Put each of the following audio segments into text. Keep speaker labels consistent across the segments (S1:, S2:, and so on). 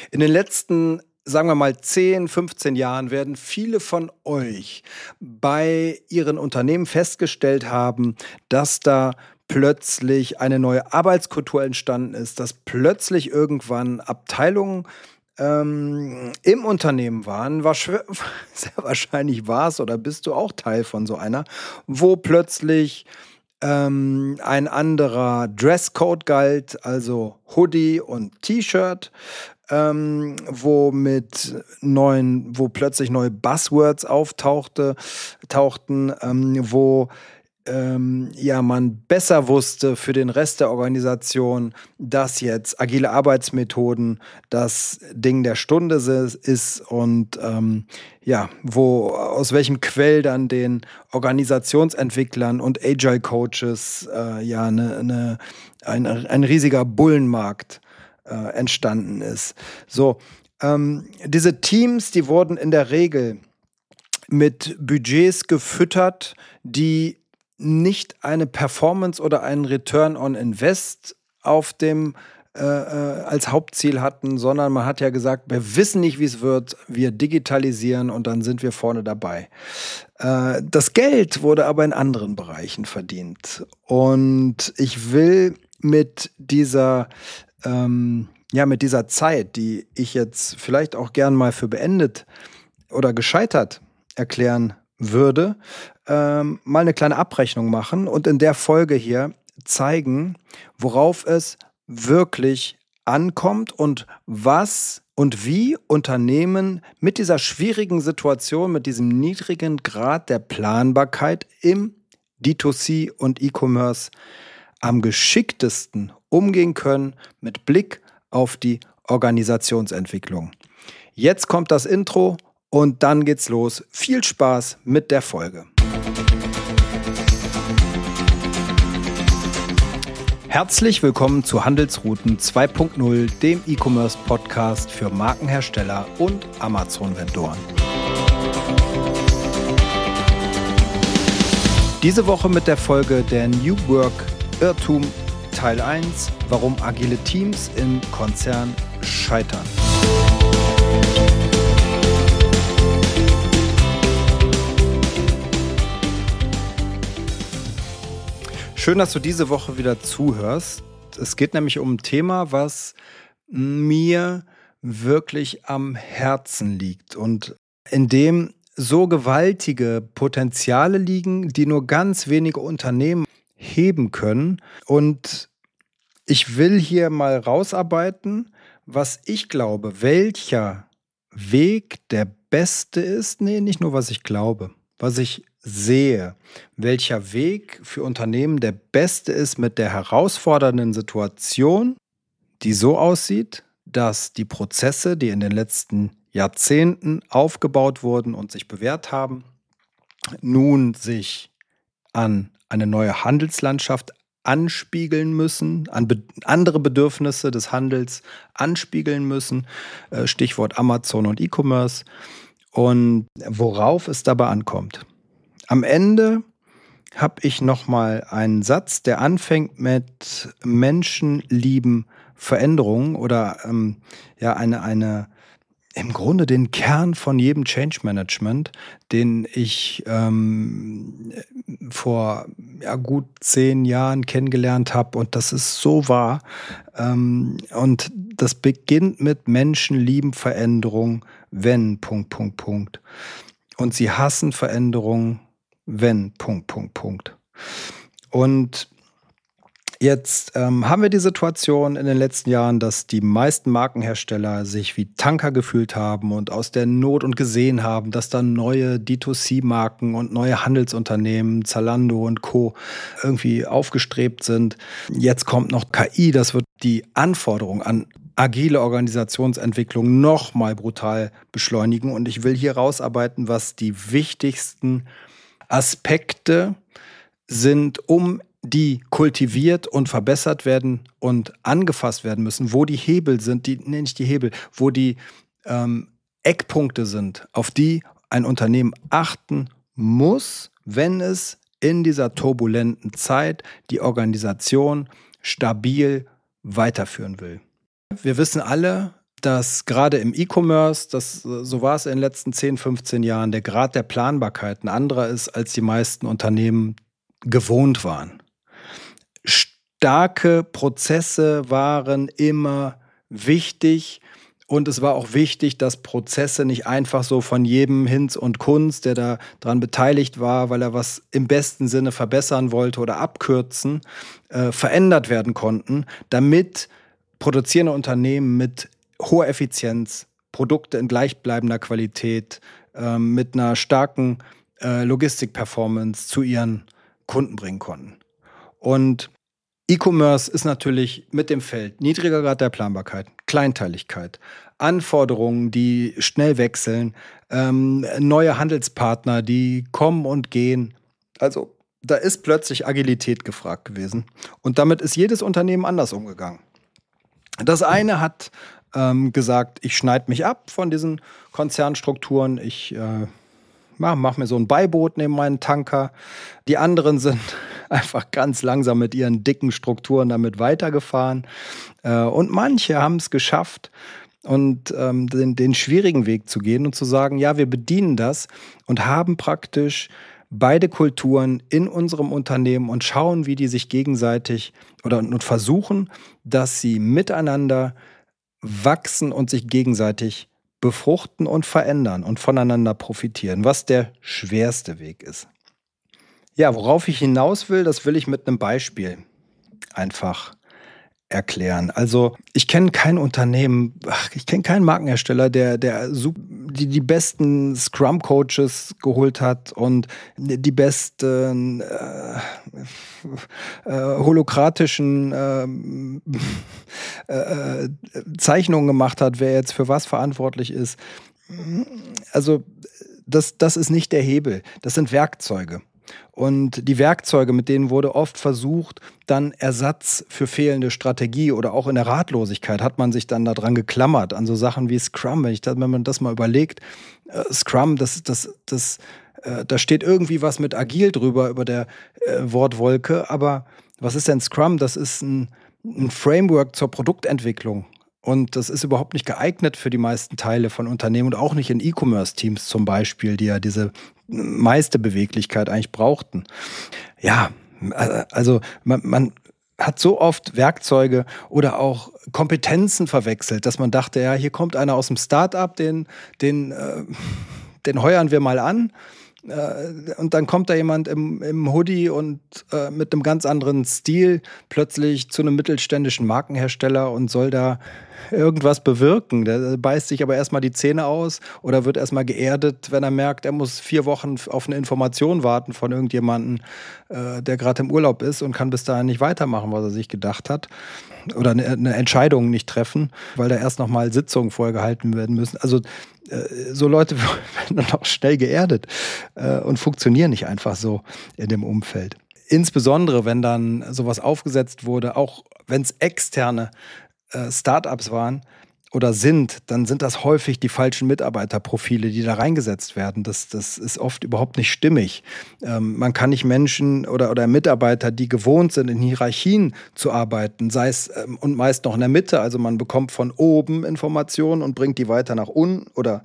S1: In den letzten, sagen wir mal, 10, 15 Jahren werden viele von euch bei ihren Unternehmen festgestellt haben, dass da plötzlich eine neue Arbeitskultur entstanden ist, dass plötzlich irgendwann Abteilungen im Unternehmen waren, sehr wahrscheinlich warst oder bist du auch Teil von so einer, wo plötzlich ein anderer Dresscode galt, also Hoodie und T-Shirt, wo plötzlich neue Buzzwords tauchten, wo man besser wusste für den Rest der Organisation, dass jetzt agile Arbeitsmethoden das Ding der Stunde ist und aus welchem Quell dann den Organisationsentwicklern und Agile Coaches ein riesiger Bullenmarkt entstanden ist. So, diese Teams, die wurden in der Regel mit Budgets gefüttert, die nicht eine Performance oder einen Return on Invest als Hauptziel hatten, sondern man hat ja gesagt, wir wissen nicht, wie es wird, wir digitalisieren und dann sind wir vorne dabei. Das Geld wurde aber in anderen Bereichen verdient. Und ich will mit dieser Zeit, die ich jetzt vielleicht auch gern mal für beendet oder gescheitert erklären würde, mal eine kleine Abrechnung machen und in der Folge hier zeigen, worauf es wirklich ankommt und was und wie Unternehmen mit dieser schwierigen Situation, mit diesem niedrigen Grad der Planbarkeit im D2C und E-Commerce am geschicktesten umgehen können mit Blick auf die Organisationsentwicklung. Jetzt kommt das Intro und dann geht's los. Viel Spaß mit der Folge. Herzlich willkommen zu Handelsrouten 2.0, dem E-Commerce-Podcast für Markenhersteller und Amazon-Vendoren. Diese Woche mit der Folge der New Work Irrtum Teil 1, warum agile Teams im Konzern scheitern. Schön, dass du diese Woche wieder zuhörst. Es geht nämlich um ein Thema, was mir wirklich am Herzen liegt und in dem so gewaltige Potenziale liegen, die nur ganz wenige Unternehmen heben können. Und ich will hier mal rausarbeiten, was ich glaube, welcher Weg der beste ist. Nee, nicht nur, was ich glaube, was ich sehe, welcher Weg für Unternehmen der beste ist mit der herausfordernden Situation, die so aussieht, dass die Prozesse, die in den letzten Jahrzehnten aufgebaut wurden und sich bewährt haben, nun sich an eine neue Handelslandschaft anspiegeln müssen, an andere Bedürfnisse des Handels anspiegeln müssen, Stichwort Amazon und E-Commerce, und worauf es dabei ankommt. Am Ende habe ich nochmal einen Satz, der anfängt mit Menschen lieben Veränderungen oder im Grunde den Kern von jedem Change Management, den ich vor gut 10 Jahren kennengelernt habe, und das ist so wahr. Und das beginnt mit Menschen lieben Veränderung, wenn ... Und sie hassen Veränderung, wenn ... Und jetzt haben wir die Situation in den letzten Jahren, dass die meisten Markenhersteller sich wie Tanker gefühlt haben und aus der Not und gesehen haben, dass dann neue D2C-Marken und neue Handelsunternehmen, Zalando und Co. irgendwie aufgestrebt sind. Jetzt kommt noch KI, das wird die Anforderung an agile Organisationsentwicklung nochmal brutal beschleunigen. Und ich will hier rausarbeiten, was die wichtigsten Aspekte sind, um die kultiviert und verbessert werden und angefasst werden müssen, wo die Hebel sind, wo die Eckpunkte sind, auf die ein Unternehmen achten muss, wenn es in dieser turbulenten Zeit die Organisation stabil weiterführen will. Wir wissen alle, dass gerade im E-Commerce, so war es in den letzten 10, 15 Jahren, der Grad der Planbarkeit ein anderer ist, als die meisten Unternehmen gewohnt waren. Starke Prozesse waren immer wichtig und es war auch wichtig, dass Prozesse nicht einfach so von jedem Hinz und Kunz, der da dran beteiligt war, weil er was im besten Sinne verbessern wollte oder abkürzen, verändert werden konnten, damit produzierende Unternehmen mit hoher Effizienz Produkte in gleichbleibender Qualität mit einer starken Logistik-Performance zu ihren Kunden bringen konnten. Und E-Commerce ist natürlich mit dem Feld niedriger Grad der Planbarkeit, Kleinteiligkeit, Anforderungen, die schnell wechseln, neue Handelspartner, die kommen und gehen. Also da ist plötzlich Agilität gefragt gewesen. Und damit ist jedes Unternehmen anders umgegangen. Das eine hat gesagt, ich schneide mich ab von diesen Konzernstrukturen, ich mach mir so ein Beiboot neben meinen Tanker. Die anderen sind einfach ganz langsam mit ihren dicken Strukturen damit weitergefahren. Und manche haben es geschafft, und den schwierigen Weg zu gehen und zu sagen, ja, wir bedienen das und haben praktisch beide Kulturen in unserem Unternehmen und schauen, wie die sich gegenseitig und versuchen, dass sie miteinander wachsen und sich gegenseitig befruchten und verändern und voneinander profitieren, was der schwerste Weg ist. Ja, worauf ich hinaus will, das will ich mit einem Beispiel einfach erklären. Also ich kenne kein Unternehmen, ich kenne keinen Markenhersteller, der die besten Scrum-Coaches geholt hat und die besten holokratischen Zeichnungen gemacht hat, wer jetzt für was verantwortlich ist. Also das ist nicht der Hebel, das sind Werkzeuge. Und die Werkzeuge, mit denen wurde oft versucht, dann Ersatz für fehlende Strategie oder auch in der Ratlosigkeit hat man sich dann daran geklammert, an so Sachen wie Scrum. Wenn man das mal überlegt, Scrum, da steht irgendwie was mit agil drüber, über der Wortwolke. Aber was ist denn Scrum? Das ist ein Framework zur Produktentwicklung. Und das ist überhaupt nicht geeignet für die meisten Teile von Unternehmen und auch nicht in E-Commerce-Teams zum Beispiel, die ja diese meiste Beweglichkeit eigentlich brauchten. Ja, also man hat so oft Werkzeuge oder auch Kompetenzen verwechselt, dass man dachte, ja, hier kommt einer aus dem Start-up, den heuern wir mal an. Und dann kommt da jemand im Hoodie und mit einem ganz anderen Stil plötzlich zu einem mittelständischen Markenhersteller und soll da irgendwas bewirken. Der beißt sich aber erstmal die Zähne aus oder wird erstmal geerdet, wenn er merkt, er muss 4 Wochen auf eine Information warten von irgendjemandem, der gerade im Urlaub ist und kann bis dahin nicht weitermachen, was er sich gedacht hat. Oder eine Entscheidung nicht treffen, weil da erst nochmal Sitzungen vorher gehalten werden müssen. Also so Leute werden dann auch schnell geerdet und funktionieren nicht einfach so in dem Umfeld. Insbesondere, wenn dann sowas aufgesetzt wurde, auch wenn es externe Startups waren oder dann sind das häufig die falschen Mitarbeiterprofile, die da reingesetzt werden. Das ist oft überhaupt nicht stimmig. Man kann nicht Menschen oder Mitarbeiter, die gewohnt sind, in Hierarchien zu arbeiten, sei es und meist noch in der Mitte. Also man bekommt von oben Informationen und bringt die weiter nach unten oder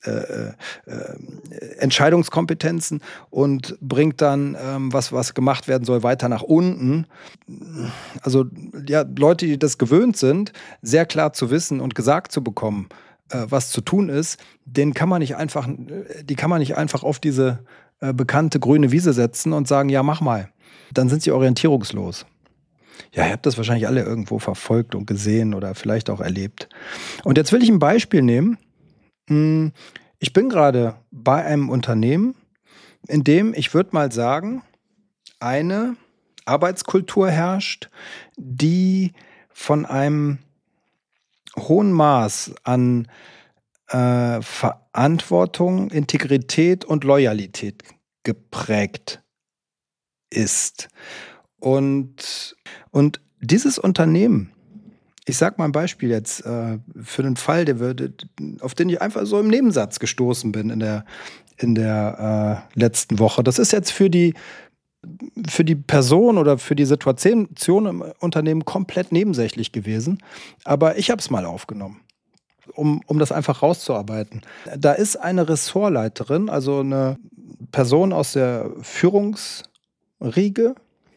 S1: Entscheidungskompetenzen und bringt dann, was gemacht werden soll, weiter nach unten. Also ja, Leute, die das gewöhnt sind, sehr klar zu wissen und gesagt zu bekommen, was zu tun ist, die kann man nicht einfach auf diese bekannte grüne Wiese setzen und sagen, ja, mach mal. Dann sind sie orientierungslos. Ja, ihr habt das wahrscheinlich alle irgendwo verfolgt und gesehen oder vielleicht auch erlebt. Und jetzt will ich ein Beispiel nehmen. Ich bin gerade bei einem Unternehmen, in dem, ich würde mal sagen, eine Arbeitskultur herrscht, die von einem hohen Maß an Verantwortung, Integrität und Loyalität geprägt ist. Und dieses Unternehmen, ich sag mal ein Beispiel jetzt für den Fall, auf den ich einfach so im Nebensatz gestoßen bin in der letzten Woche. Das ist jetzt für die Person oder für die Situation im Unternehmen komplett nebensächlich gewesen. Aber ich habe es mal aufgenommen. um das einfach rauszuarbeiten. Da ist eine Ressortleiterin, also eine Person aus der Führungsriege,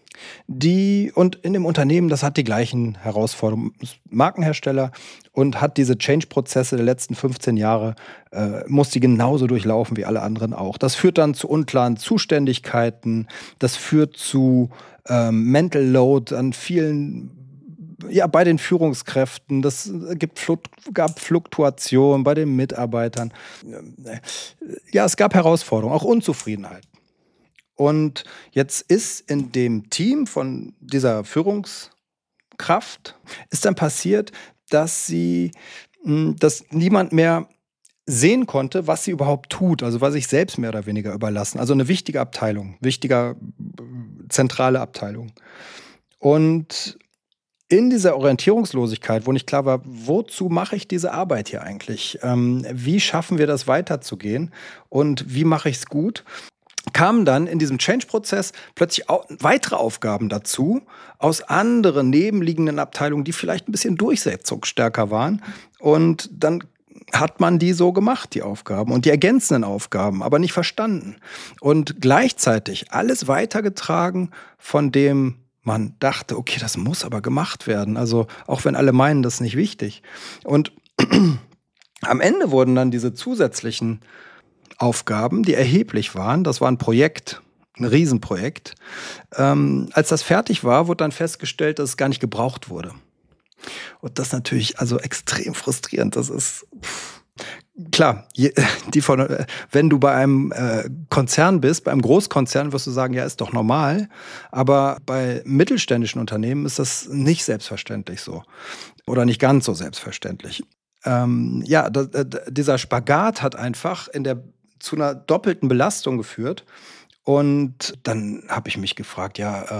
S1: und in dem Unternehmen, das hat die gleichen Herausforderungen, ist Markenhersteller und hat diese Change-Prozesse der letzten 15 Jahre, muss die genauso durchlaufen wie alle anderen auch. Das führt dann zu unklaren Zuständigkeiten, das führt zu Mental Load an vielen, ja, bei den Führungskräften, gab Fluktuation bei den Mitarbeitern. Ja, es gab Herausforderungen, auch Unzufriedenheit. Und jetzt ist in dem Team von dieser Führungskraft ist dann passiert, dass niemand mehr sehen konnte, was sie überhaupt tut, also war sich selbst mehr oder weniger überlassen. Also eine wichtige Abteilung, zentrale Abteilung. Und in dieser Orientierungslosigkeit, wo nicht klar war, wozu mache ich diese Arbeit hier eigentlich? Wie schaffen wir das weiterzugehen? Und wie mache ich es gut? Kamen dann in diesem Change-Prozess plötzlich weitere Aufgaben dazu aus anderen nebenliegenden Abteilungen, die vielleicht ein bisschen durchsetzungsstärker waren. Und dann hat man die so gemacht, die Aufgaben und die ergänzenden Aufgaben, aber nicht verstanden. Und gleichzeitig alles weitergetragen, von dem man dachte, okay, das muss aber gemacht werden. Also auch wenn alle meinen, das ist nicht wichtig. Und am Ende wurden dann diese zusätzlichen Aufgaben, die erheblich waren. Das war ein Projekt, ein Riesenprojekt. Als das fertig war, wurde dann festgestellt, dass es gar nicht gebraucht wurde. Und das natürlich also extrem frustrierend. Das ist klar, wenn du bei einem Konzern bist, bei einem Großkonzern, wirst du sagen, ja, ist doch normal. Aber bei mittelständischen Unternehmen ist das nicht selbstverständlich so. Oder nicht ganz so selbstverständlich. Dieser Spagat hat einfach zu einer doppelten Belastung geführt. Und dann habe ich mich gefragt,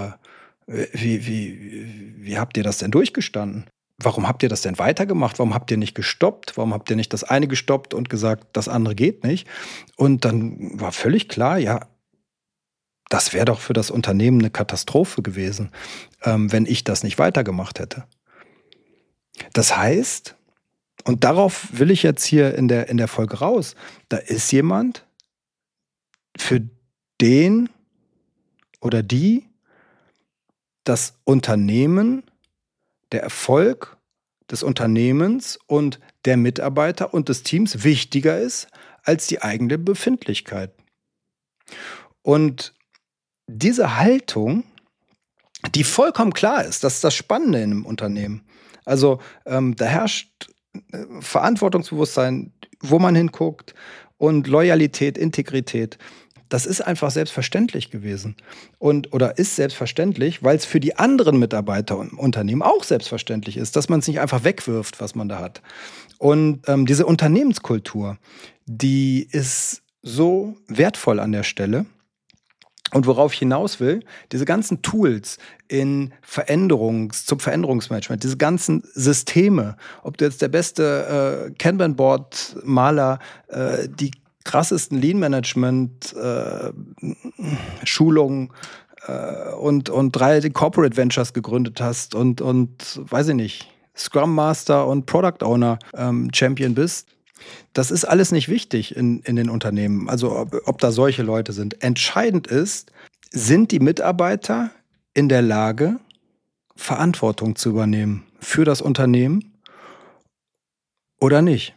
S1: wie habt ihr das denn durchgestanden? Warum habt ihr das denn weitergemacht? Warum habt ihr nicht gestoppt? Warum habt ihr nicht das eine gestoppt und gesagt, das andere geht nicht? Und dann war völlig klar, ja, das wäre doch für das Unternehmen eine Katastrophe gewesen, wenn ich das nicht weitergemacht hätte. Das heißt, und darauf will ich jetzt hier in der Folge raus, da ist jemand, für den oder die das Unternehmen, der Erfolg des Unternehmens und der Mitarbeiter und des Teams wichtiger ist als die eigene Befindlichkeit. Und diese Haltung, die vollkommen klar ist, das ist das Spannende in einem Unternehmen. Also da herrscht Verantwortungsbewusstsein, wo man hinguckt, und Loyalität, Integrität. Das ist einfach selbstverständlich gewesen oder ist selbstverständlich, weil es für die anderen Mitarbeiter im Unternehmen auch selbstverständlich ist, dass man es nicht einfach wegwirft, was man da hat. Und diese Unternehmenskultur, die ist so wertvoll an der Stelle. Und worauf ich hinaus will, diese ganzen Tools zum Veränderungsmanagement, diese ganzen Systeme, ob du jetzt der beste Kanban-Board-Maler, die krassesten Lean-Management-Schulungen und 3 Corporate Ventures gegründet hast und weiß ich nicht, Scrum Master und Product Owner Champion bist. Das ist alles nicht wichtig in den Unternehmen, also ob da solche Leute sind. Entscheidend ist, sind die Mitarbeiter in der Lage, Verantwortung zu übernehmen für das Unternehmen oder nicht?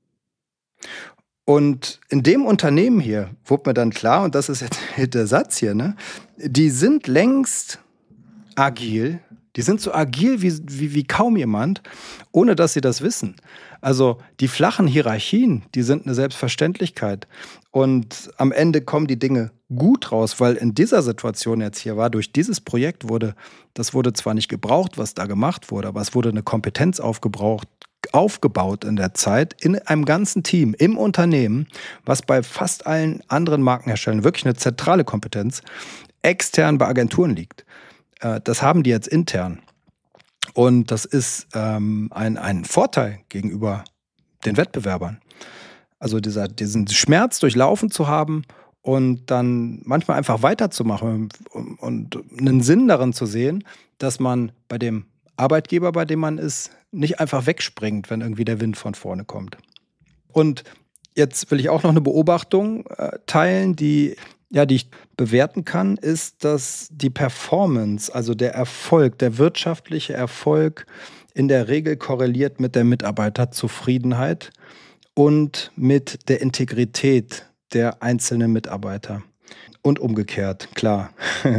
S1: Und in dem Unternehmen hier wurde mir dann klar, und das ist jetzt der Satz hier, ne? Die sind längst agil, die sind so agil wie kaum jemand, ohne dass sie das wissen. Also die flachen Hierarchien, die sind eine Selbstverständlichkeit. Und am Ende kommen die Dinge gut raus, weil in dieser Situation jetzt hier war, durch dieses Projekt wurde zwar nicht gebraucht, was da gemacht wurde, aber es wurde eine Kompetenz aufgebaut in der Zeit, in einem ganzen Team, im Unternehmen, was bei fast allen anderen Markenherstellern wirklich eine zentrale Kompetenz extern bei Agenturen liegt. Das haben die jetzt intern. Und das ist ein Vorteil gegenüber den Wettbewerbern. Also diesen Schmerz durchlaufen zu haben und dann manchmal einfach weiterzumachen und einen Sinn darin zu sehen, dass man bei dem Arbeitgeber, bei dem man ist, nicht einfach wegspringt, wenn irgendwie der Wind von vorne kommt. Und jetzt will ich auch noch eine Beobachtung teilen, die ich bewerten kann, ist, dass die Performance, also der Erfolg, der wirtschaftliche Erfolg in der Regel korreliert mit der Mitarbeiterzufriedenheit und mit der Integrität der einzelnen Mitarbeiter. Und umgekehrt, klar.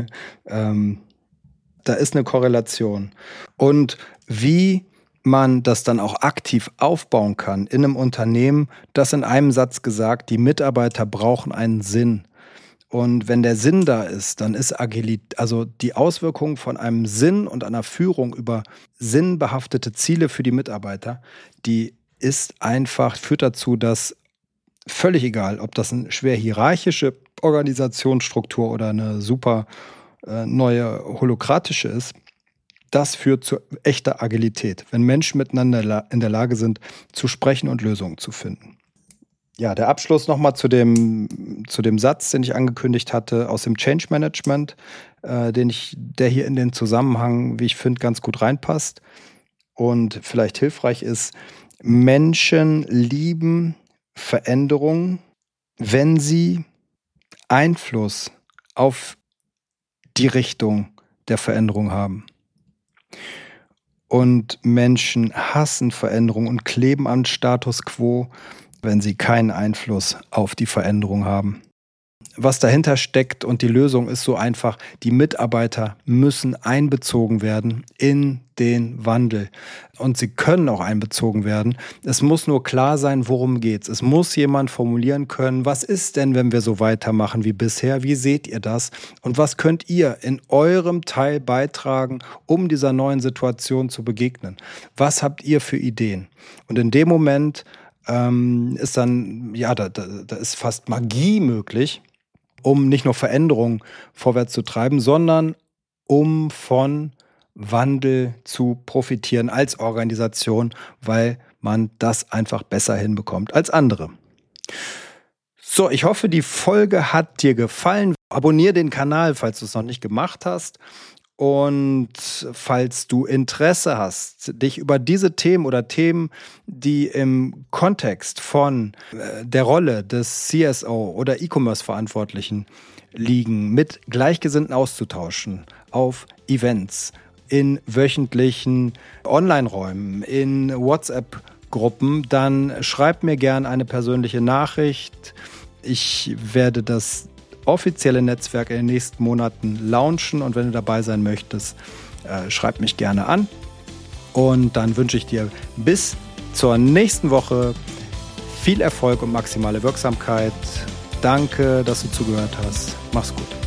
S1: Da ist eine Korrelation. Und wie man das dann auch aktiv aufbauen kann in einem Unternehmen, das in einem Satz gesagt, die Mitarbeiter brauchen einen Sinn. Und wenn der Sinn da ist, dann ist Agilität, also die Auswirkung von einem Sinn und einer Führung über sinnbehaftete Ziele für die Mitarbeiter, die führt dazu, dass völlig egal, ob das eine schwer hierarchische Organisationsstruktur oder eine super neue holokratische ist, das führt zu echter Agilität, wenn Menschen miteinander in der Lage sind, zu sprechen und Lösungen zu finden. Ja, der Abschluss nochmal zu dem Satz, den ich angekündigt hatte, aus dem Change Management, der hier in den Zusammenhang, wie ich finde, ganz gut reinpasst und vielleicht hilfreich ist. Menschen lieben Veränderungen, wenn sie Einfluss auf die Richtung der Veränderung haben. Und Menschen hassen Veränderung und kleben an Status quo, wenn sie keinen Einfluss auf die Veränderung haben. Was dahinter steckt und die Lösung ist so einfach, die Mitarbeiter müssen einbezogen werden in den Wandel. Und sie können auch einbezogen werden. Es muss nur klar sein, worum geht's. Es muss jemand formulieren können, was ist denn, wenn wir so weitermachen wie bisher? Wie seht ihr das? Und was könnt ihr in eurem Teil beitragen, um dieser neuen Situation zu begegnen? Was habt ihr für Ideen? Und in dem Moment ist dann, da ist fast Magie möglich, um nicht nur Veränderungen vorwärts zu treiben, sondern um von Wandel zu profitieren als Organisation, weil man das einfach besser hinbekommt als andere. So, ich hoffe, die Folge hat dir gefallen. Abonniere den Kanal, falls du es noch nicht gemacht hast. Und falls du Interesse hast, dich über diese Themen oder Themen, die im Kontext von der Rolle des CSO oder E-Commerce-Verantwortlichen liegen, mit Gleichgesinnten auszutauschen, auf Events, in wöchentlichen Online-Räumen, in WhatsApp-Gruppen, dann schreib mir gerne eine persönliche Nachricht. Ich werde das offizielle Netzwerk in den nächsten Monaten launchen und wenn du dabei sein möchtest, schreib mich gerne an und dann wünsche ich dir bis zur nächsten Woche viel Erfolg und maximale Wirksamkeit. Danke, dass du zugehört hast. Mach's gut.